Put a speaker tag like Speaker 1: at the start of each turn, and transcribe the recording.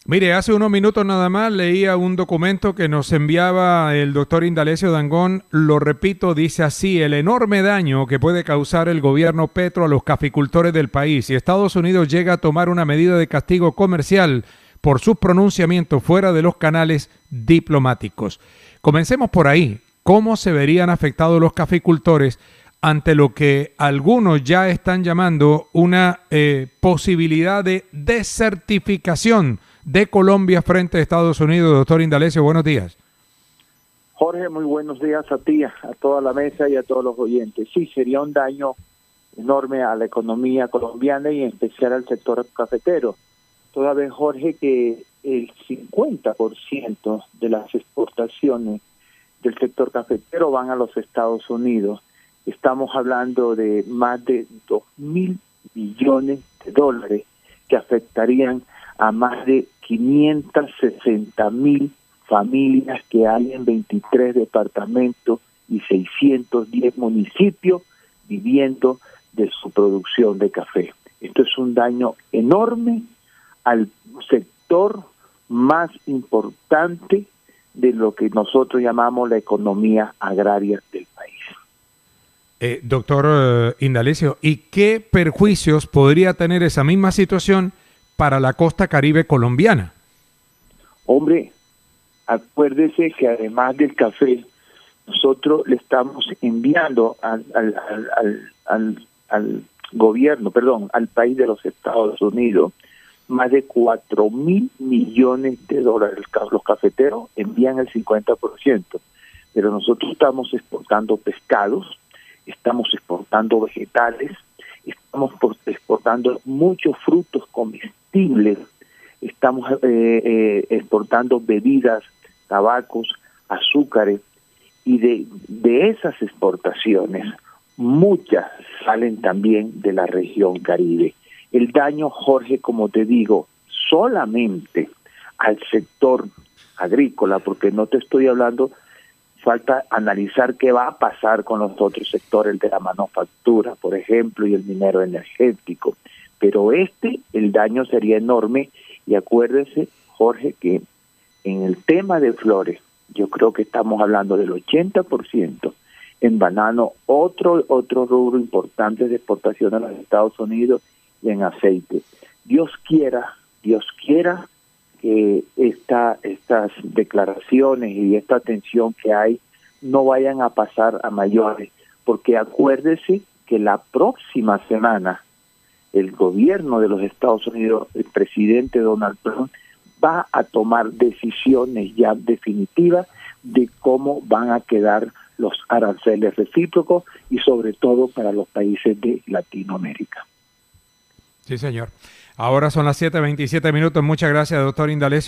Speaker 1: Mire, hace unos minutos nada más leía un documento que nos enviaba el doctor Indalecio Dangond. Lo repito, dice así: el enorme daño que puede causar el gobierno Petro a los caficultores del país si Estados Unidos llega a tomar una medida de castigo comercial por sus pronunciamientos fuera de los canales diplomáticos. Comencemos por ahí. ¿Cómo se verían afectados los caficultores ante lo que algunos ya están llamando una posibilidad de desertificación de Colombia frente a Estados Unidos? Doctor Indalecio, buenos días.
Speaker 2: Jorge, muy buenos días a ti, a toda la mesa y a todos los oyentes. Sí, sería un daño enorme a la economía colombiana y en especial al sector cafetero. Toda vez, Jorge, que el 50% de las exportaciones del sector cafetero van a los Estados Unidos. Estamos hablando de más de 2.000 billones de dólares que afectarían a más de 560.000 familias que hay en 23 departamentos y 610 municipios viviendo de su producción de café. Esto es un daño enorme al sector más importante de lo que nosotros llamamos la economía agraria del país.
Speaker 1: Doctor Indalecio, ¿y qué perjuicios podría tener esa misma situación para la costa caribe colombiana?
Speaker 2: Hombre, acuérdese que además del café, nosotros le estamos enviando al gobierno, al país de los Estados Unidos, más de 4.000 millones de dólares. Los cafeteros envían el 50%, pero nosotros estamos exportando pescados, estamos exportando vegetales, estamos exportando muchos frutos comestibles, estamos exportando bebidas, tabacos, azúcares, y de esas exportaciones, muchas salen también de la región Caribe. El daño, Jorge, como te digo, solamente al sector agrícola, porque no te estoy hablando, falta analizar qué va a pasar con los otros sectores de la manufactura, por ejemplo, y el minero energético. Pero el daño sería enorme, y acuérdese, Jorge, que en el tema de flores, yo creo que estamos hablando del 80%, en banano, otro rubro importante de exportación a los Estados Unidos, y en aceite. Dios quiera que estas declaraciones y esta tensión que hay no vayan a pasar a mayores, porque acuérdese que la próxima semana el gobierno de los Estados Unidos, el presidente Donald Trump, va a tomar decisiones ya definitivas de cómo van a quedar los aranceles recíprocos y sobre todo para los países de Latinoamérica.
Speaker 1: Sí, señor. Ahora son las 7:27 minutos. Muchas gracias, doctor Indalecio.